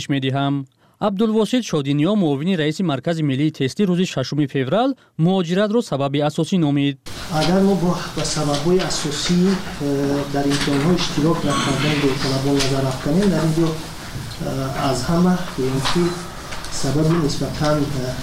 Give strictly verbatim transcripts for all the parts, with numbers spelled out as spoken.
می‌دهم. عبدالواسط شادینیا معاون رئیس مرکز ملی تستی روز ششم فوریه مهاجرت را سبب اساسی نامید. اگر ما با سبب‌های اساسی در امتحان‌ها اشتراک نکردن داوطلبان نظر افکنیم، در اینجا از همه اینکه سبب نسبتاً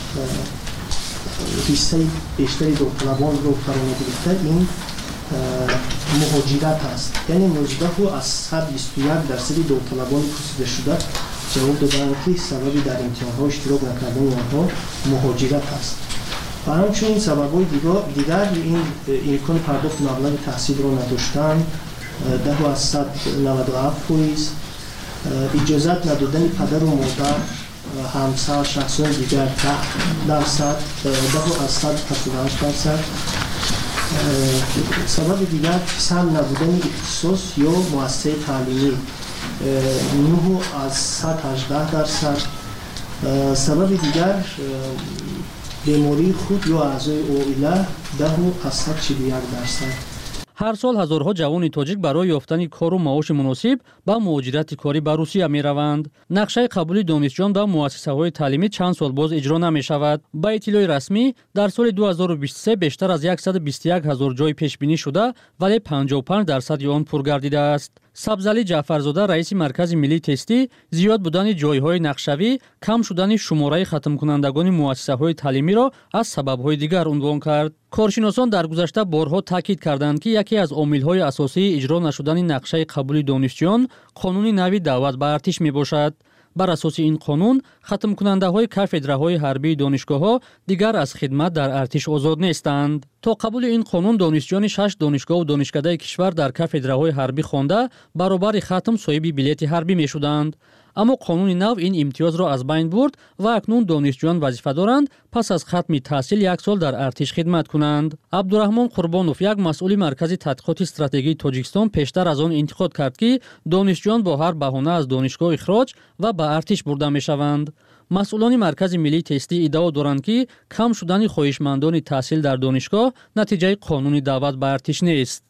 حصه بیشتری داوطلبان رو فرا گرفته این مهاجرت است. یعنی نوزده از صد و بیست و یک درصد داوطلبان پرسیده شده جواب دادند که سببی در امتحان‌ها اشتراک نکردن آنها مهاجرت است. و همچنین سبب‌های دیگر این امکان پرداخت مبلغ تحصیل را نداشتن، ده از صد و نود و هفت فیصد، اجازت ندادن پدر و مادر، همسر، شخصان دیگر ده درصد، ده از صد و هفتاد و هشت درصد. سبب دیگر سهم نبودن اختصاص یا مؤسسه تعلیمی نه از صد و هجده درصد. سبب دیگر بیماری خود یا اعضای عائله ده از صد و چهل و یک درصد. هر سال هزارها جوان تاجیک برای یافتن کار و معاش مناسب با مهاجرت کاری به روسیه می‌روند. نقشه قبولی دانشجویان به مؤسسه‌های تعلیمی چند سال باز اجرا نمی‌شود. با اطلاع رسمی در سال دو هزار و بیست و سه بیشتر از صد و بیست و یک هزار جای پیش بینی شده ولی پنجاه و پنج درصد آن پر گردیده است. سبزعلی جعفرزاده رئیس مرکز ملی تستی زیاد بودن جایهای نقشه‌ای، کم شدن شماره ختم کنندگان مؤسسه‌های تعلیمی را از سبب‌های دیگر عنوان کرد. کارشناسان در گذشته بارها تاکید کردند که یکی از عامل‌های اساسی اجرا نشدن نقشه قبول دانشجویان قانون نوی دعوت به ارتش میباشد. بر اساس این قانون ختم کننده های کافدرهای حربی دانشگاه ها دیگر از خدمت در ارتش آزاد نیستند. تا قبول این قانون دانشجویان شش دانشگاه و دانشکده کشور در کافدرهای حربی خوانده برابر ختم صاحب بلیط حربی می شدند. اما قانون نو این امتیاز را از بین برد و اکنون دانشجویان وظیفه دارند پس از ختم تحصیل یک سال در ارتش خدمت کنند. عبدالرحمن قربانوف یک مسئول مرکز تحقیقات استراتژی تاجیکستان پیشتر از آن انتقاد کرد که دانشجویان با هر بهانه از دانشگاه اخراج و به ارتش برده می شوند. مسئولان مرکز ملی تستی ادعا دارند که کم شدن خواهشمندان تحصیل در دانشگاه نتیجه قانون دعوت به ارتش نیست.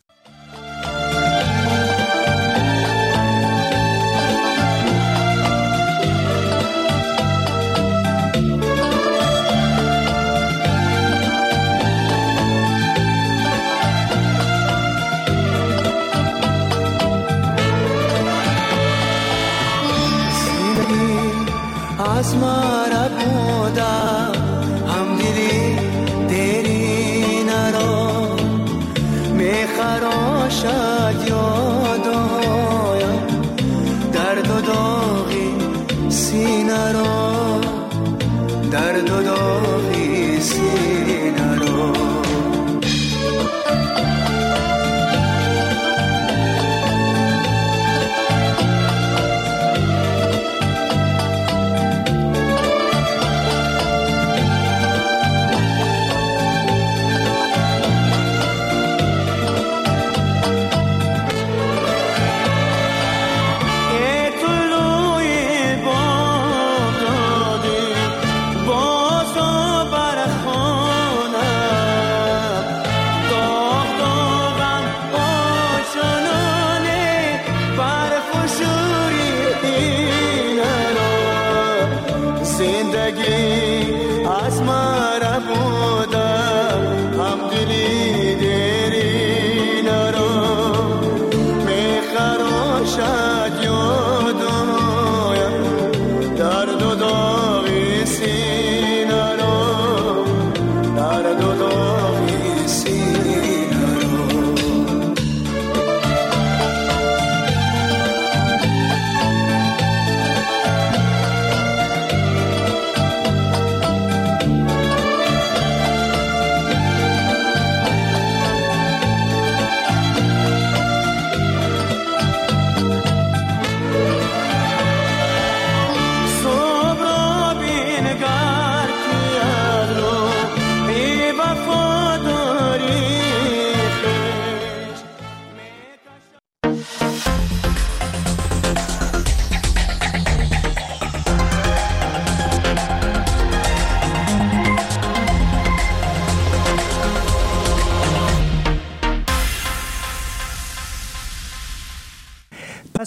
आसमारा बूंदा हम दिली तेरी नरो मैं खरोशा यादो दर्द दोगी सीना रो दर्द दोगी सीना रो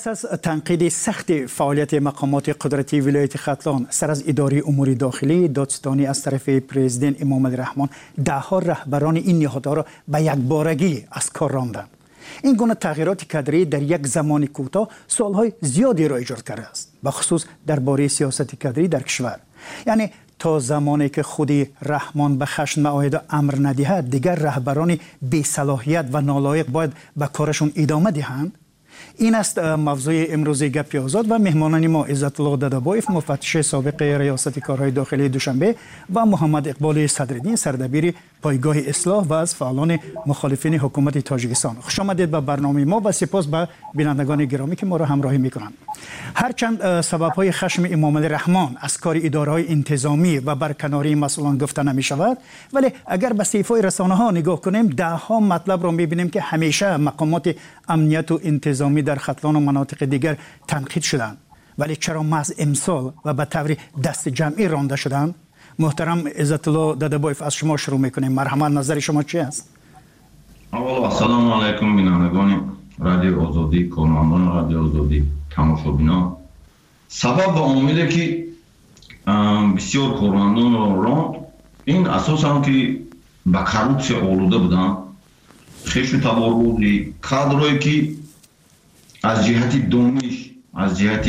پس از تنقید سخت فعالیت مقامات قدرتی ولایت ختلان سر از اداره امور داخلی دادستانی از طرف پرزیدنت امام علی رحمان، ده ها رهبران این نهادها را به یک بارگی از کار راندند. این گونه تغییرات کادری در یک زمان کوتاه سوالهای زیادی را ایجاد کرده است، به خصوص درباره سیاست کادری در کشور. یعنی تا زمانی که خودی رحمان به خشن معاهده امر ندهد، دیگر رهبران بی صلاحیت و نالایق باید به کارشون ادامه دهند. این است موضوع امروزی گپ آزاد و مهمانان ما عزت الله ددبایف، مفتش سابق ریاست کارهای داخلی دوشنبه و محمد اقبال صدرالدین، سردبیر پایگاه اصلاح و از فعالان مخالفین حکومت تاجیکستان. خوش آمدید به برنامه ما و سپاس به بینندگان گرامی که ما را همراهی میکنند. هرچند سبب‌های خشم امام علی رحمان از کار اداره‌های انتظامی و برکناری مسئولان گفته نمی شود، ولی اگر به صحیفه‌های رسانه‌ها نگاه کنیم، ده ها مطلب را می‌بینیم که همیشه مقامات امنیت و انتظامی در ختلان و مناطق دیگر تنقید شدند، ولی چرا محض امسال و به طور دست جمعی رانده شدند؟ محترم عزت الله ددبایف، از شما شروع میکنیم. مرحمت، نظر شما چی است؟ اول السلام علیکم بینندگان رادیو آزادی، کارمندان رادیو آزادی، تماشابینان. سبب و عاملی که بسیار کارمندان را راند، این اساساً که به کارپسی آلوده بودن، خشم تباربودی کادرایی که از جهت دانش، از جهت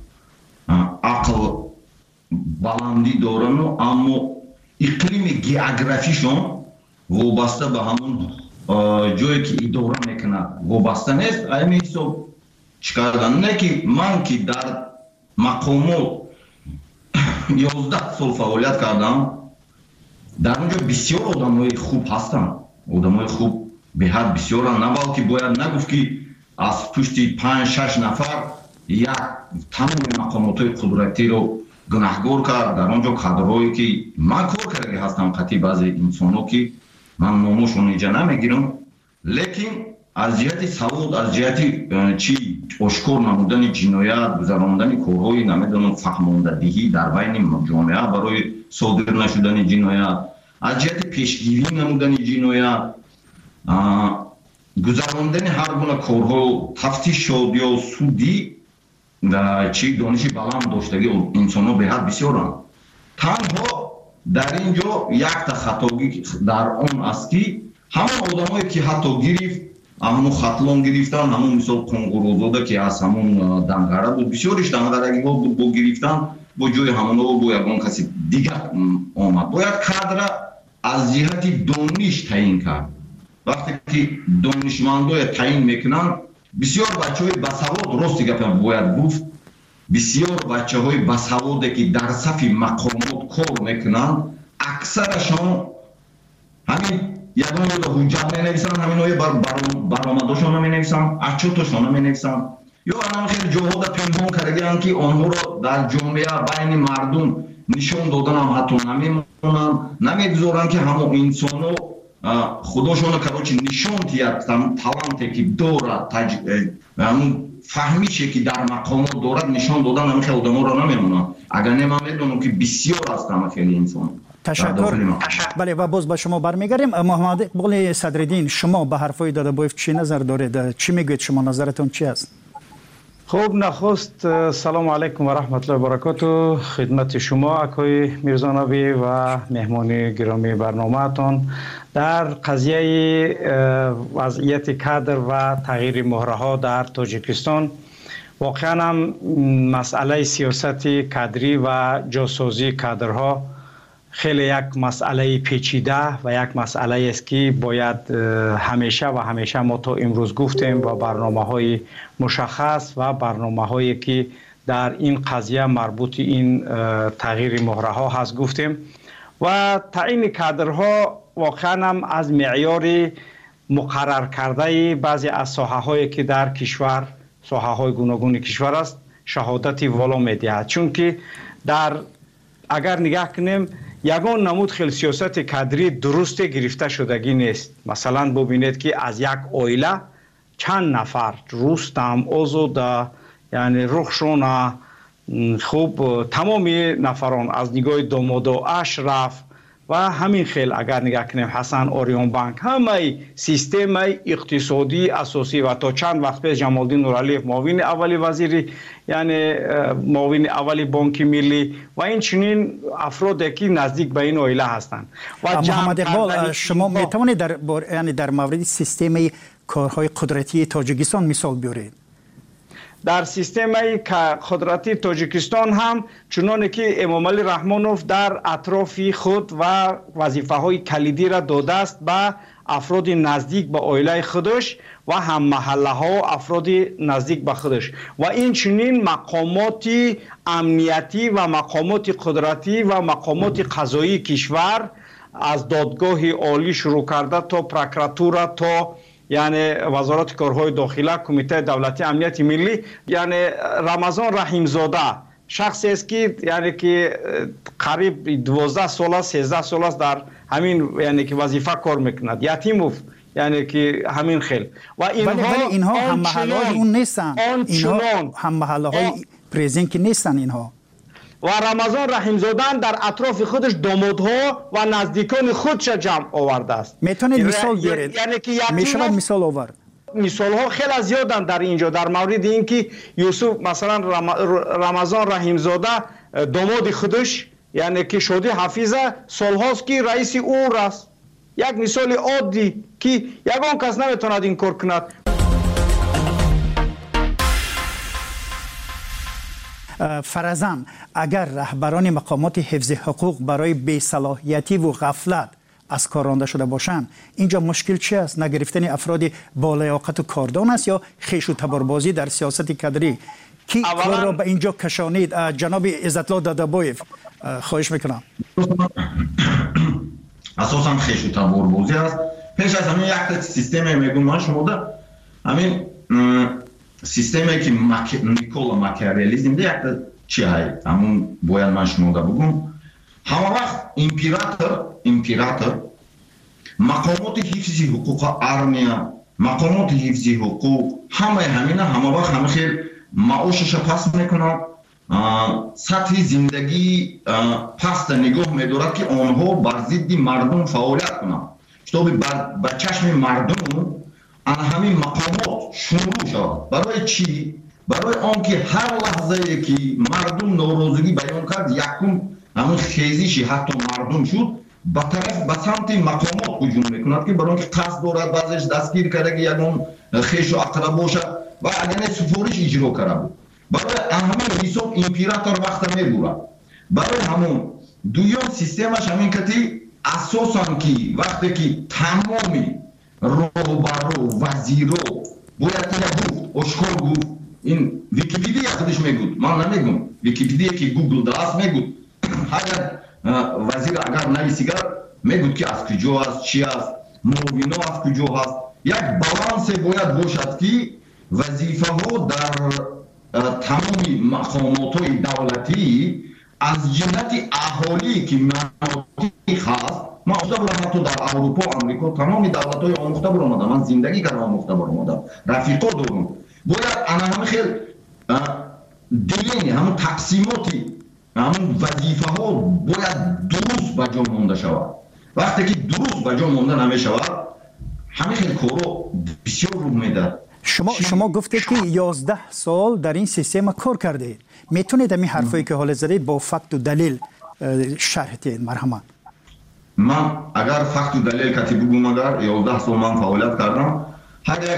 عقل بلندی دارن، اما اقلیم گئوگرافیشون وابسته به همون جایی که اداره میکنه وابسته نیست. همین حساب چیکار نه که من که در مقامات یازده سال فعالیت کردم، در اونجا بسیار آدمای خوب هستن، آدمای خوب به حد بسیار، نه بلکه باید نگفت که از پشت پنج شش نفر یک تمام مقامات قدرتی رو گناهگار کرد. در آنجا کادرهایی که من کار کرده هستم، قطعی بعضی انسان‌ها که من نامشون اینجا نمیگیرم، لیکن از جهت سواد، از جهت چی اشکار نمودن جنایت، گذراندن کارهای نمیدونم فهماندهی در بین جامعه برای صادر نشدن جنایت، از جهت پیشگیری نمودن جنایت، گذراندن هر گونه کارها، تفتیش شد یا سودی و چی دانش بلند داشتگی انسان ها به حد بسیارند. تنها در اینجا یک تا خطاگی در آن است که همون آدمایی که حتی گرفت، همون ختلان گرفتن، همون مثال قنقروزاده که از همون دنگره بود، بسیارش دنگرگی ها بود، با گرفتن با جای همون ها با یکان کسی دیگر آمد. باید کادر از جهت دانش تعیین کرد. وقتی که دانشمندای تعیین میکنن، بسیار بچه های بسواد، راستی گفتم باید گفت، بسیار بچه های بسواده که در صف مقامات کار میکنن، اکثرشان همین یگان رو حجت می نویسن، همین های بر برآمداشان می نویسن، اچوتاشان می نویسن، یا همین خیلی جهاد پنهان کردن که آنها را در جامعه بین مردم نشان دادن هم حتی نمیمونن، نمیگذارن که همون انسان ها خودشون کروچی نشون تیاد تالانتی که دارد، تج... همون فهمیشه که در مقامات دارد نشان دادن، همین خیلی آدم را نمیمونن. اگر نمیدونم که بسیار هستم خیلی انسان. تشکر. بله، و باز به شما برمیگردیم. محمد اقبال صدرالدین، شما به حرفای ددبایف چی نظر دارید؟ چی میگوید شما؟ نظرتون چی است؟ خب، نخست سلام علیکم و رحمت الله و برکاته خدمت شما اکای میرزانوی و مهمان گرامی برنامه‌تان. در قضیه وضعیت کادر و تغییر مهره‌ها در تاجیکستان، واقعا هم مسئله سیاست کادری و جاسازی کادرها خیلی یک مسئله پیچیده و یک مسئله است که باید همیشه و همیشه ما تا امروز گفتیم و برنامه‌های مشخص و برنامه‌هایی که در این قضیه مربوط این تغییر مهره‌ها هست گفتیم. و تعیین کادرها واقعا هم از معیار مقرر کرده بعضی از ساحه‌هایی که در کشور، ساحه‌های گوناگون کشور است، شهادتی والا می‌دهد. چون که در اگر نگاه کنیم، یگان نمود خیلی سیاست کادری درست گرفته شدگی نیست. مثلا ببینید که از یک عائله چند نفر رستم، آزاده، یعنی رخشان خوب، تمامی نفران از نگاه داماد اشرف و همین خیل اگر نگاه کنیم حسن اوریون بانک همه سیستم اقتصادی اساسی و تا چند وقت پیش جمالدین نورعلیف معاون اولی وزیر یعنی معاون اولی بانک ملی و این چنین افرادی که نزدیک به این عائله هستند. و محمد اقبال شما می توانید در یعنی در مورد سیستم کارهای قدرتی تاجیکستان مثال بیارید؟ در سیستم قدرتی تاجیکستان هم چنانه که امام علی رحمانوف در اطراف خود و وظیفه های کلیدی را داده است به افراد نزدیک به عائله خودش و هم محله ها و افراد نزدیک به خودش و این چنین مقامات امنیتی و مقامات قدرتی و مقامات قضایی کشور از دادگاه عالی شروع کرده تا پروکراتور تا یعنی وزارت کارهای داخله، کمیته دولتی امنیت ملی، یعنی رمضان رحیمزاده شخصی است که یعنی که قریب دوازده سال است سیزده سال است در همین یعنی که وظیفه کار میکند. یتیموف یعنی که همین خیل و اینها ولی ولی اینها هم محله های اون نیستن، اینها هم محله های پرزنت که نیستن اینها. و رمضان رحیمزاده در اطراف خودش دامادها و نزدیکان خودش جمع آورده است. میتونید مثال بیارید؟ یعنی که میشود مثال آورد؟ مثال ها خیلی زیادن در اینجا در مورد اینکه یوسف مثلا رمضان رحیمزاده داماد خودش یعنی که شادی حفیظه سالهاست که رئیس اور است. یک مثال عادی که یگان کس نمیتواند این کار کند. فرضاً اگر رهبران مقامات حفظ حقوق برای بی‌صلاحیتی و غفلت از کار رانده شده باشند، اینجا مشکل چی است؟ نگرفتن افراد با لیاقت و کاردان است یا خیش و تباربازی در سیاست کادری؟ کی کار را به اینجا کشانید؟ جناب عزت‌الله دادابایف خواهش میکنم. اساساً خیش و تباربازی است. پیش از همین یک سیستم میگم من شما ده همین سیستمی که نیکولا ماکیاولیزم ده یک چی های همون باید من شما ده بگم همه وقت امپراتور امپراتور مقامات حفظ حقوق ارمیا مقامات حفظ حقوق همه همینه همه وقت همه خیلی معاشش پس میکنند سطح زندگی پست نگاه میدارد که آنها بر ضد مردم فعالیت کنند شتابی بر چشم مردم ان همین مقامات شروع شد. برای چی؟ برای آنکه هر لحظه که مردم ناراضگی بیان کرد یکم همون خیزیشی حتی مردم شد به طرف به سمت مقامات هجوم میکند که برای آنکه قصد دارد بعضش دستگیر کرده که یکم خیش و اقرب باشد و اگر سفارش اجرا کرده بود. برای همین حساب امپراتور وقت میبرد. برای همون دویان سیستمش همین کتی اساساً که وقتی که تمامی روبرو وزیرو باید تنها گفت اشکال گفت این ویکیپیدیا خودش میگود من نمیگم ویکیپیدیا که گوگل داست میگود اگر وزیر اگر نویسیگر میگود که از کجا است چی است معاونا از کجا هست یک بالانس باید باشد که وظیفه ها در تمامی مقامات های دولتی از جهت اهالی که مناطق هست ما آموخته برم حتی در اروپا و امریکا تمامی دولت های آموخته برم آمدم من زندگی کردم آموخته برم آمدم رفیقا دارم باید انا همه خیلی دیلینی همون تقسیماتی همون وظیفه ها باید درست به جا مانده شود. وقتی که درست به جا مانده نمی شود همه خیلی کارو بسیار رو میده. شما شما گفتید که یازده سال در این سیستم کار کردید. میتونید همین حرفایی که حال زدید با فکت و دلیل شرح دهید مرحمت؟ من اگر فکت و دلیل کتی بگم اگر یازده سال من فعالیت کردم هر یک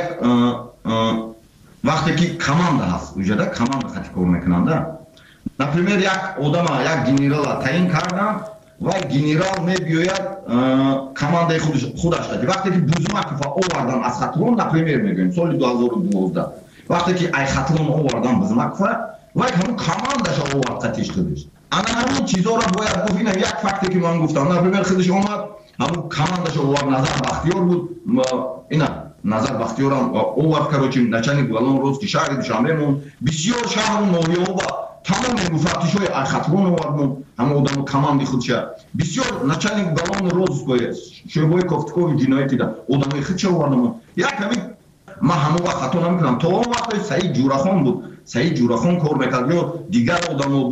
وقتی که کمانده هست وجوده کمانده خطی کار میکننده نپریمیر یک آدم یک گنرال تعیین کردم و گنرال میبیاید کمانده خودش خودش دادی وقتی که بوزماکوفا آوردن از خطلون نپریمیر میگویم سال دو هزار و دوازده وقتی که ای خطلون آوردن بوزماکوفا و همون کماندش آورد خطیش خودش انا همون چیزا را باید گفت اینم یک فکتی که من گفتم نپریمیر خودش آمد همون کماندش آورد نظر بختیار بود اینا نظر بختیار هم آورد کروچی نچنی بولان روز که شهر دوشنبه مون بسیار شهر و نویه و تمام مفتیش های خطرون آوردم همه آدم کماندی خودشه بسیار نچنی بولان روز که شعبای کفتکوی جنایتی ده آدم های خودشه آوردم یک همین من همه وقت خطا نمیکنم تا اون وقت سعید جورخان بود سعید جورخان کار میکرد یا دیگر آدم ها بود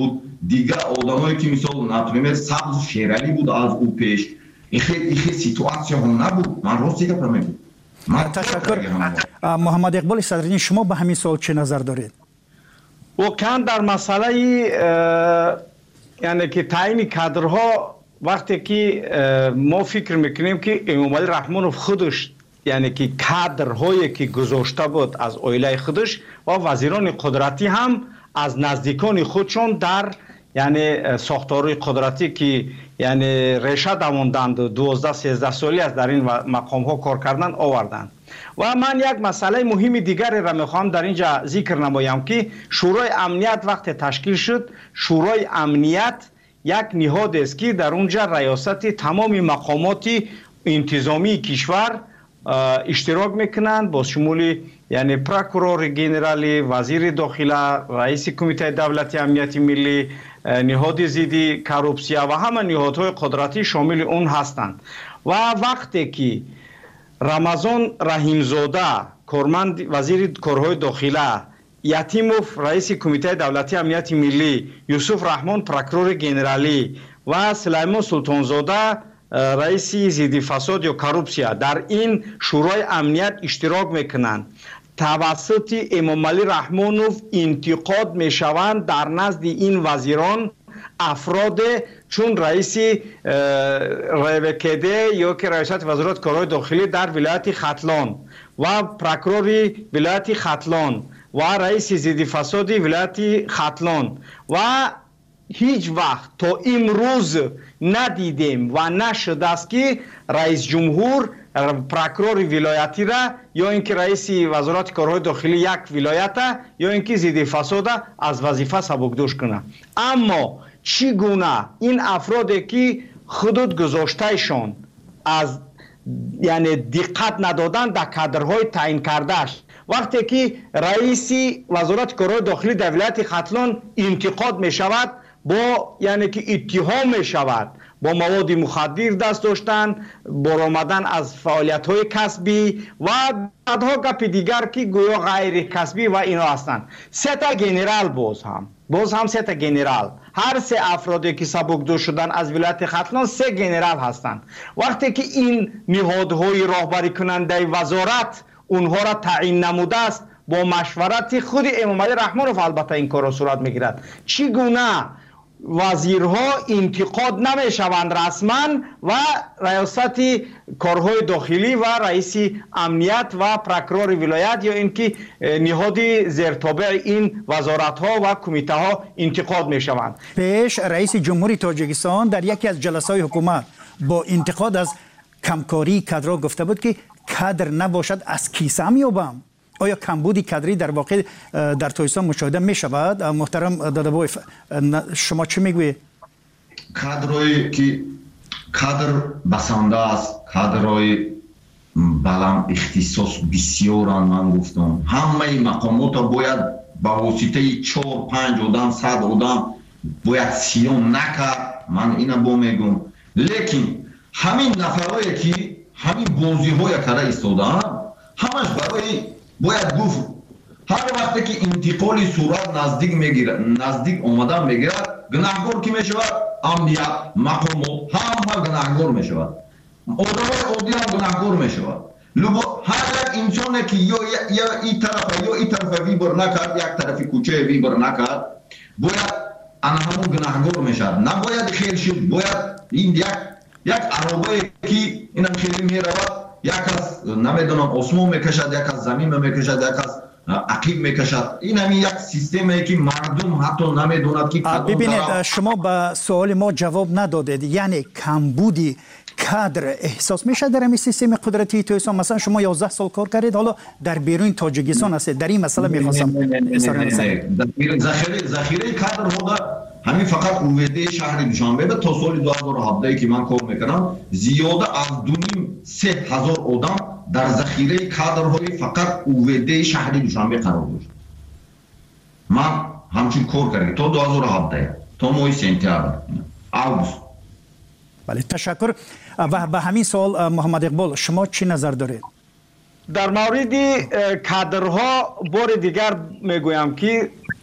دیگه آدمایی که مثال например سبز شیرالی بود از او پیش این خیلی سیتواسیون هم نبود. من راست دیگه میگم. تشکر. محمد اقبال صدرنی، شما به همین سوال چه نظر دارید؟ واقعا در مسئله یعنی که تعیین کادرها وقتی که ما فکر میکنیم که امامعلی رحمانوف خودش یعنی که کادرهایی که گذاشته بود از عائله خودش و وزیران قدرتی هم از نزدیکان خودشون در یعنی ساختارهای قدرتی که یعنی ریشه دماندند دوازده سیزده سالی از در این مقام ها کار کردن آوردند. و من یک مسئله مهم دیگری را میخوام در اینجا ذکر نمایم که شورای امنیت وقت تشکیل شد، شورای امنیت یک نهاد است که در اونجا ریاست تمام مقامات انتظامی کشور اشتراک میکنند با شمول یعنی پروکورور گنرالی، وزیر داخله، رئیس کمیته دولتی امنیت ملی، نهاد ضد کروپسیا و همه نهادهای قدرتی شامل اون هستند. و وقتی که رمضان رحیمزاده کارمند وزیر کارهای داخله، یتیموف رئیس کمیته دولتی امنیت ملی، یوسف رحمان پروکورور گنرالی و سلیمان سلطانزاده رئیس ضد فساد یا کروپسیا در این شورای امنیت اشتراک میکنند، توسط امامعلی رحمانوف انتقاد میشوند در نزد این وزیران افراد چون رئیس روکده یا که رئیست وزارت کارهای داخلی در ولایت ختلان و پروکورور ولایت ختلان و رئیس ضد فساد ولایت ختلان و هیچ وقت تا امروز ندیدیم و نشده است که رئیس جمهور پروکورور ولایتی را یا اینکه رئیس وزارت کارهای داخلی یک ولایت یا اینکه ضد فساد از وظیفه سبکدوش کنه. اما چگونه این افرادی که حدود گذاشتهشان از یعنی دقت ندادن در کادرهای تعیین کردهش وقتی که رئیس وزارت کارهای داخلی در ولایت ختلان انتقاد می شود با یعنی که اتهام می شود با مواد مخدر دست داشتن، برآمدن از فعالیت های کسبی و بعدها گپ دیگر که گویا غیر کسبی و اینا هستند. سه تا گنرال باز هم باز هم سه تا گنرال هر سه افرادی که سبکدوش شدن از ولایت ختلان سه گنرال هستند. وقتی که این نهادهای راهبری کننده وزارت اونها را تعیین نموده است با مشورت خود امامعلی رحمانوف البته این کار را صورت میگیرد، چگونه وزیرها انتقاد نمی شوند رسما و ریاست کارهای داخلی و رئیس امنیت و پروکورور ولایت یا اینکه نهاد زیرتابع این وزارت ها و کمیته ها انتقاد می شوند. پیش رئیس جمهوری تاجیکستان در یکی از جلسات حکومت با انتقاد از کمکاری کادرها گفته بود که کادر نباشد از کیسه میابم. آیا کمبودی کادری در واقع در تاجیکستان مشاهده می شود؟ محترم دادابای شما چی میگویید؟ کادرایی که کادر بسنده است، کادرای بلند اختصاص بسیارن، من گفتم همه مقامات باید با واسطه چهار پنج آدم صد آدم باید سیان نکرد، من اینا با میگم. لیکن همین نفرایی که همین بازی های کاره ایستادن همش برای باید گفت هر وقتی که انتقالی صورت نزدیک میگیرد نزدیک آمدن میگیرد گناهگار کی میشود؟ امنیت مقامات همه گناهگار میشود، آدمای عادی هم گناهگار میشود. لبا هر یک انسانی که یا یا این طرف یا این طرف ویبر نکرد، یک طرف کوچه ویبر نکرد، باید آن همون گناهگار میشد. نباید خیلی شد، باید این یک یک عربایی که اینم خیلی میرود یک از نمیدونم آسمون میکشد، یک از زمین میکشد، یک از عقیب میکشد. این همین یک سیستمی که مردم حتی نمیدوند که ببینید شما به سوال ما جواب ندادید. یعنی کمبودی کادر احساس میشه در این سیستم قدرتی تاجیکستان؟ مثلا شما یازده سال کار کردید، حالا در بیرون تاجیکستان هستید، در این مسئله میخواستم ذخیره ذخیره کادر ها همین فقط اوویده شهر دوشنبه به تا سال دو هزار و هفده که من کار میکنم زیاده از دو نیم سه هزار آدم در ذخیره کادرهای فقط اوویده شهر دوشنبه قرار داشت. من همچین کار کردم تا دو هزار و هفده تا ماه سپتامبر آگوست. بله تشکر. و به همین سوال محمد اقبال شما چی نظر دارید؟ در مورد کادرها بار دیگر میگویم که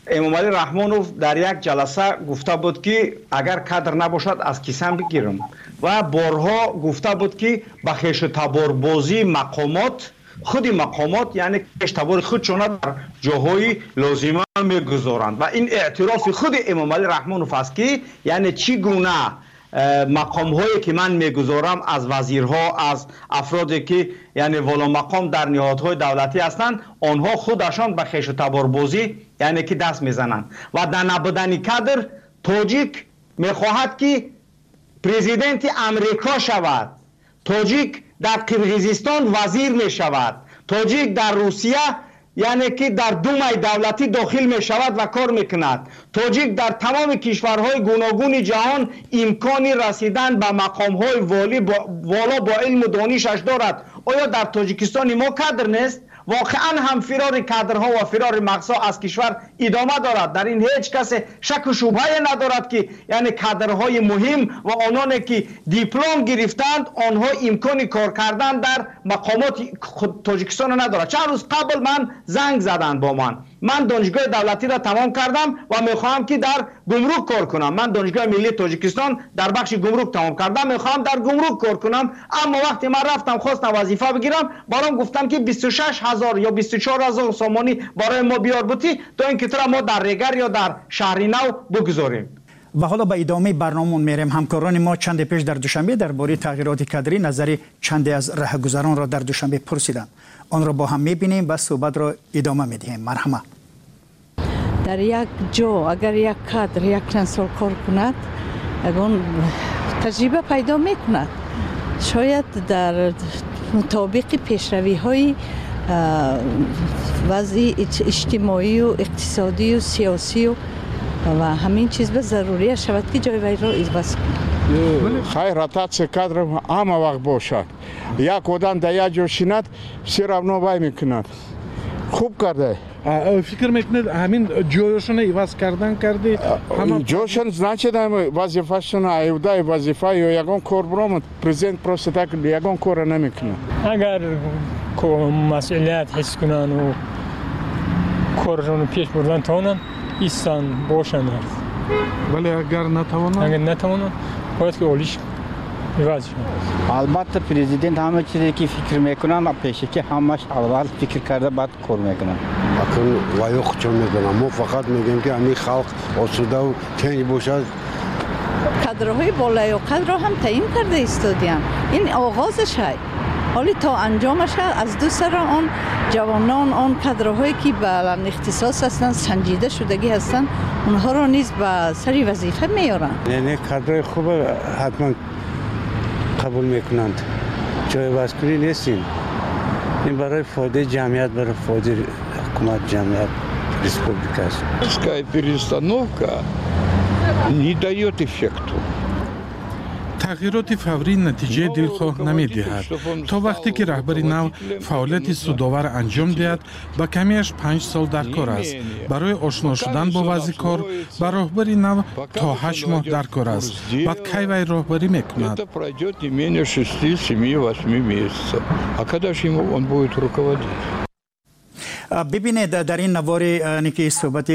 امامعلی رحمانوف در یک جلسه گفته بود که اگر کادر نباشد از کیسم بگیرم و بارها گفته بود که به خویش تباربازی مقامات خود مقامات یعنی خویش تبار خودشون در جاهای لازمه میگذارند و این اعتراف خود امامعلی رحمانوف است که یعنی چگونه مقام هایی که من میگذارم از وزیرها از افرادی که یعنی والا مقام در نهادهای دولتی هستند آنها خودشان به خویش تباربازی یعنی که دست میزنند و در نبودن کادر تاجیک میخواهد که پرزیدنت امریکا شود، تاجیک در قرقیزستان وزیر می شود، تاجیک در روسیه یعنی که در دومای دولتی داخل می شود و کار میکند، تاجیک در تمام کشورهای گوناگون جهان امکانی رسیدن به مقامهای والی با والا با علم و دانشش دارد. آیا در تاجیکستان ما کادر نیست؟ واقعا هم فرار کادرها و فرار مغزها از کشور ادامه دارد. در این هیچ کس شک و شبهه ندارد که یعنی کادرهای مهم و آنانی که دیپلم گرفتند آنها امکان کار کردن در مقامات تاجیکستان ندارد. چند روز قبل من زنگ زدن با من، من دانشگاه دولتی را تمام کردم و میخواهم که در گمرک کار کنم. من دانشگاه ملی تاجیکستان در بخش گمرک تمام کردم، میخواهم در گمرک کار کنم. اما وقتی من رفتم خواستم وظیفه بگیرم برام گفتم که بیست و شش هزار یا بیست و چهار هزار سامانی برای ما بیار بودی تا اینکه تو ما در ریگر یا در شهر نو بگذاریم. و حالا به ادامه برنامه میریم. همکاران ما چند پیش در دوشنبه درباره تغییرات کادری نظری چند از راهگذران را در دوشنبه پرسیدند. آن را با هم میبینیم و صحبت را ادامه میدهیم. مرحمت. در یک جا اگر یک کادر یک چند سال کار کند اون تجربه پیدا میکند، شاید در مطابق پیشروی های وضع اجتماعی و اقتصادی و سیاسی و و همین چیز به ضروری شود که جای وی را ایواز کند. خیر راتاچ کادر همه وقت باشد. یک آدم در یک جا شیند все равно وای میکند. خوب کرده. فکر میکنید همین جایشون ایواز کردن کرده؟ جایشون значит وظیفه‌شون ایوده وظیفه یا یگان کار برام پرزیدنت پروسه تک یگان کار نمیکنه. اگر مسئولیت حس کنن و کارشون پیش بردن تونن ایستان باشن. ولی اگر نتوانن اگر نتوانن باید که اولیش ایواز شد. البته پرزیدنت همه چیزی که فکر میکنن پیش که همش اول فکر کرده بعد کار میکنن. اکنون وای خودشون میدونن. ما فقط میگیم که همین خلق آسوده و تنگ باشد. کادرهای بالای و قدر هم تعیین کرده ایستادیم. این آغازش هست. حالی تا انجامش از دو سر آن جوانان آن کادرهایی که بلند اختصاص هستند سنجیده شدگی هستند اونها را نیز به سری وظیفه میارن. نه کادرهای خوب حتما قبول میکنند. جای واسکوری نیستیم. این برای فایده جمعیت برای فایده حکومت جمعیت республика. Резкая перестановка не дает эффекту. تغییرات فوری نتیجه دلخواه نمی‌دهد. تا وقتی که رهبر نو فعالیت سودآور انجام دهد با کمیش پنج سال در کار است. برای آشنا شدن با وضع کار با رهبر نو تا هشت ماه در کار است. بعد کی وی رهبری میکند. Это пройдет не менее шести, семи, восьми месяцев. А когда же ему он будет руководить? ببینید در این نوار نیکی صحبت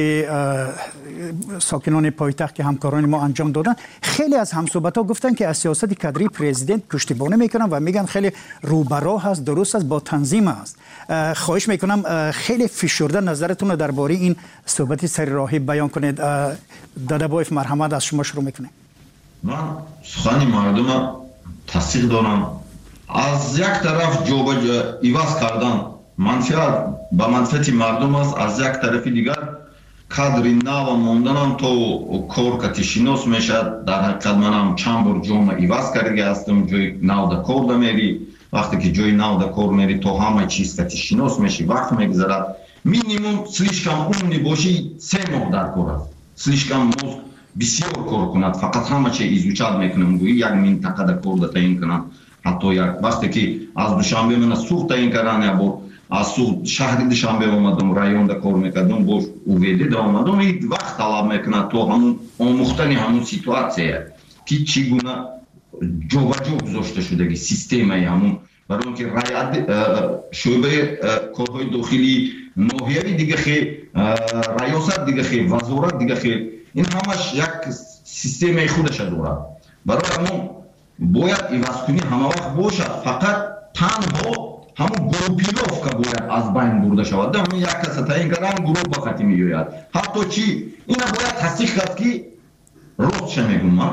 ساکنان پایتخت که همکاران ما انجام دادن، خیلی از همصحبت ها گفتن که از سیاست کادری پرزیدنت پشتیبانی میکنن و میگن خیلی روبراه هست، درست است، با تنظیم است. خواهش میکنم خیلی فشرده نظرتون رو درباره این صحبت سر راهی بیان کنید. دادابایف مرحمت از شما شروع میکنیم. من سخن مردم تصدیق دارم. از یک طرف جوبا ایواز کردن منفعت با منفعت مردم است، از یک طرف دیگر کادر نو موندن هم تو کار کاتیشینوس میشد. در حقیقت من هم چند بار جوم ایواز کرده هستم. جوی نو دا کار دا میری، وقتی که جوی نو دا کار میری تو همه چیز کاتیشینوس میشی، وقت میگذرد. مینیموم слишком умный باشی سه ماه در کار است. слишком مزد بسیار کار کند، فقط همه چی ایزوچاد میکنم گویی یک منطقه دا کار دا تعیین کنم. حتی یک وقتی که از دوشنبه من سوخت تعیین کردن یا بر از سوخت شهر دوشنبه اومدم رایون دا کار میکردم باش اویده دا اومدم این وقت طلب میکنه تو همون آموختن همون سیتواسیه که چگونه جوبا جو گذاشته شدگی سیستمی همون برای اون که رایت شعبه کارهای داخلی ноҳияви дига хел, раёсат дига хел, вазорат дига хел. ин ҳамаш як системаи худаша дорад. барои ҳамон бояд ивазкунӣ ҳама вақт бошад, фақат танҳо ҳамон группировка бояд аз байн бурда шавад. ҳамон як каса таъин кардан гурӯҳ ба хати меояд. ҳатто чӣ ина бояд тасдиқ кард ки ростша мегум ман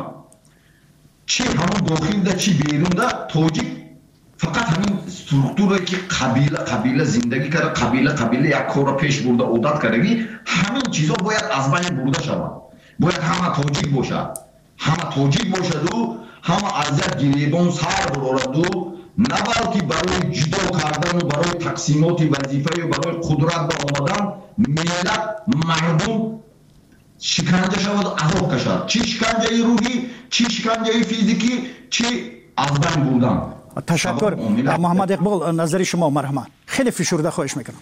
чи ҳамон дохилда чи берунда тоҷик фақат ҳамин структурае ки қабила қабила зиндагӣ карда, қабила қабила як кора пеш бурда одат кардагӣ, ҳамин чизо бояд аз байн бурда шавад. бояд ҳама тоҷик бошад, ҳама тоҷик бошаду ҳама аз як гиребон сар бурораду, на балки барои ҷудо кардану барои тақсимоти вазифаю барои қудрат ба омадан миллат мардум шиканҷа шаваду азоб кашад. Чи шиканҷаи рӯҳӣ, чи шиканҷаи физикӣ, чи аз байн бурдан. تشکر محمد اقبال، نظر شما مرحمت. خیلی فشرده خواهش میکنم.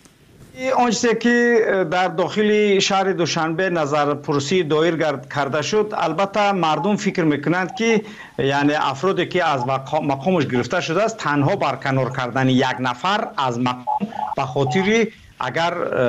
آن چیزی که در داخل شهر دوشنبه نظر پرسی دایر کرده شد، البته مردم فکر میکنند که یعنی افرادی که از مقامش گرفته شده است تنها برکنار کردن یک نفر از مقام به خاطر اگر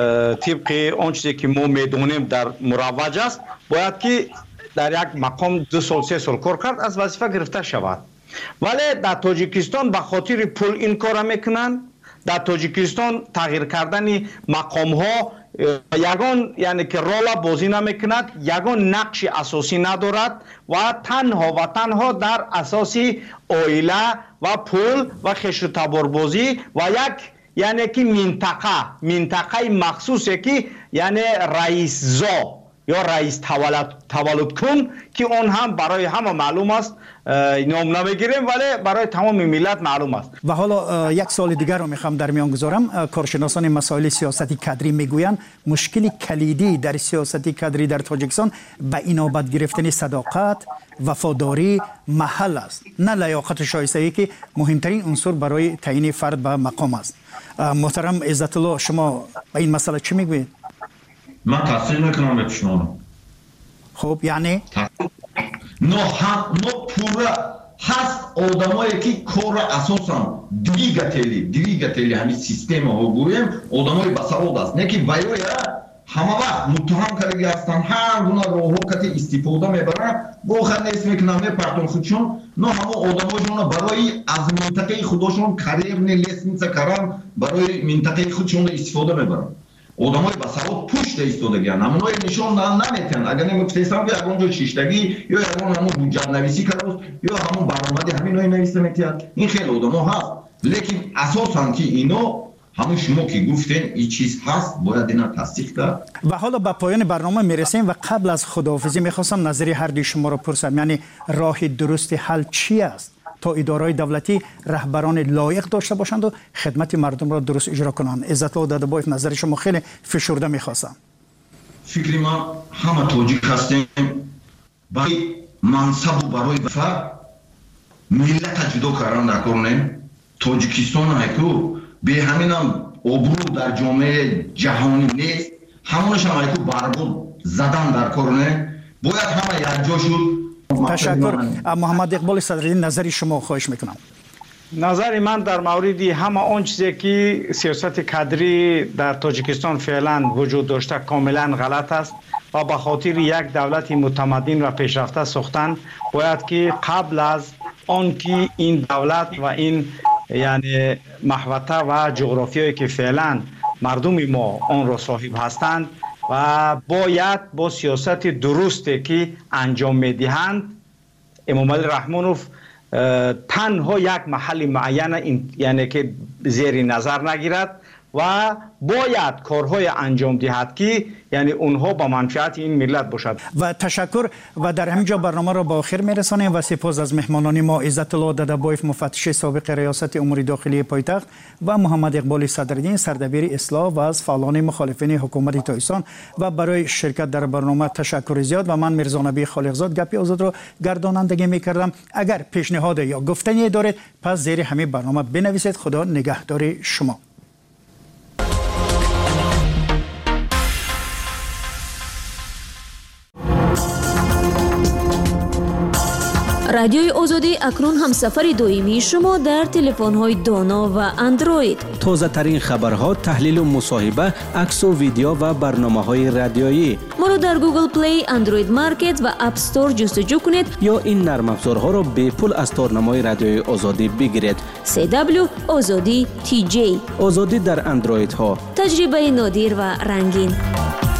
طبق آن چیزی که ما میدونیم در مروج است باید که در یک مقام دو سال سه سال کار کرد از وظیفه گرفته شود. ولی در تاجیکستان به خاطر پول این کار میکنن. در تاجیکستان تغییر کردن مقام ها یگان یعنی که رول بازی نمیکند، یگان نقش اساسی ندارد و تنها و تنها در اساس اویله و پول و خش و تبار بازی و یک یعنی که منطقه منطقه مخصوصی که یعنی رئیس زا یا رئیس تولد تولد کن که اون هم برای همه معلوم است، نام نمیگیریم ولی برای تمام ملت معلوم است. و حالا یک سوال دیگر رو میخوام در میان گذارم. کارشناسان مسائل سیاستی کادری میگویند مشکل کلیدی در سیاستی کادری در تاجیکستان به اینابت گرفتن صداقت، وفاداری، محل است، نه لیاقت شایستگی که مهمترین عنصر برای تعیین فرد به مقام است. محترم عزت الله، شما به این مسئله چی میگویید؟ من تصدیق میکنم به پیشنهادم. خب یعنی نو هم نو پورا هست آدمایی که کار اساسا دیگتلی دیگتلی همین سیستم ها گویم آدمای بسواد است، نه که وایو یا همه وقت متهم کرده هستن، هر گونه راهو کتی استفاده میبرن با خود نیست میکنن میپرتون خودشون. نه همه آدمایشون برای از منطقه خودشون کریر نه لیسنس کردن برای منطقه خودشون استفاده میبرن. آدمای بسواد پشت ایستادگیان، همونای نشون نمیتن. اگر نمیفتیستن که اگرونجا چیشتگی یا اگرون همون بودجت نویسی کرده یا همون برنامه همین های نویسته میتید. این خیلی آدم هست، لیکن اساساً که اینو همون شما که گفتین این چیز هست باید اینا تصدیق کرد. و حالا به پایان برنامه میرسیم و قبل از خداحافظی میخواستم نظری هر دوی شما رو پرسم، یعنی راه درست حل چی است تا اداره‌های دولتی رهبران لایق داشته باشند و خدمت مردم را درست اجرا کنند. عزت الله دادبایف، نظر شما خیلی فشرده میخواستم. فکری ما همه تاجیک هستیم برای منصب و برای وفا ملت جدا کردن در کار نیم. تاجیکستان هایکو به همین هم آبرو در جامعه جهانی نیست، همونش هم هایکو بربود زدن در کار نیم. باید همه یک جا شد. تشکر. محمد اقبال صدرالدین، نظر شما خواهش میکنم. نظر من در مورد همه آن چیزی که سیاست کادری در تاجیکستان فعلا وجود داشته کاملا غلط است و به خاطر یک دولت متمدن و پیشرفته ساختن باید که قبل از آن که این دولت و این یعنی محوطه و جغرافیایی که فعلا مردم ما آن را صاحب هستند و باید با سیاست درستی که انجام میدهند امام علی رحمانوف تنها یک محل معین یعنی که زیر نظر نگیرد و باید کارهای انجام دهد که یعنی اونها با منفعت این ملت باشد. و تشکر. و در همینجا برنامه را با آخر میرسانیم و سپاس از مهمانان ما عزت الله دادبایف، مفتش سابق ریاست امور داخلی پایتخت و محمد اقبال صدرالدین، سردبیر اصلاح و از فعالان مخالفین حکومت تاجیکستان و برای شرکت در برنامه تشکر زیاد. و من میرزا نبی خالقزاد گپی آزاد را گردانندگی میکردم. اگر پیشنهاد یا گفتنی دارید پس زیر همین برنامه بنویسید. خدا نگهدار شما. رادیوی آزادی اکنون هم سفر دویمی شما در تلفن‌های دانا و اندروید. تازه ترین خبرها، تحلیل و مصاحبه، عکس و ویدیو و برنامه‌های رادیویی. ما رو در گوگل پلی، اندروید مارکت و اپ استور جستجو کنید یا این نرم افزارها رو به پول از تارنمای رادیوی آزادی بگیرید. سی دبلیو آزادی تی جی. آزادی در اندروید ها. تجربه نادر و رنگین.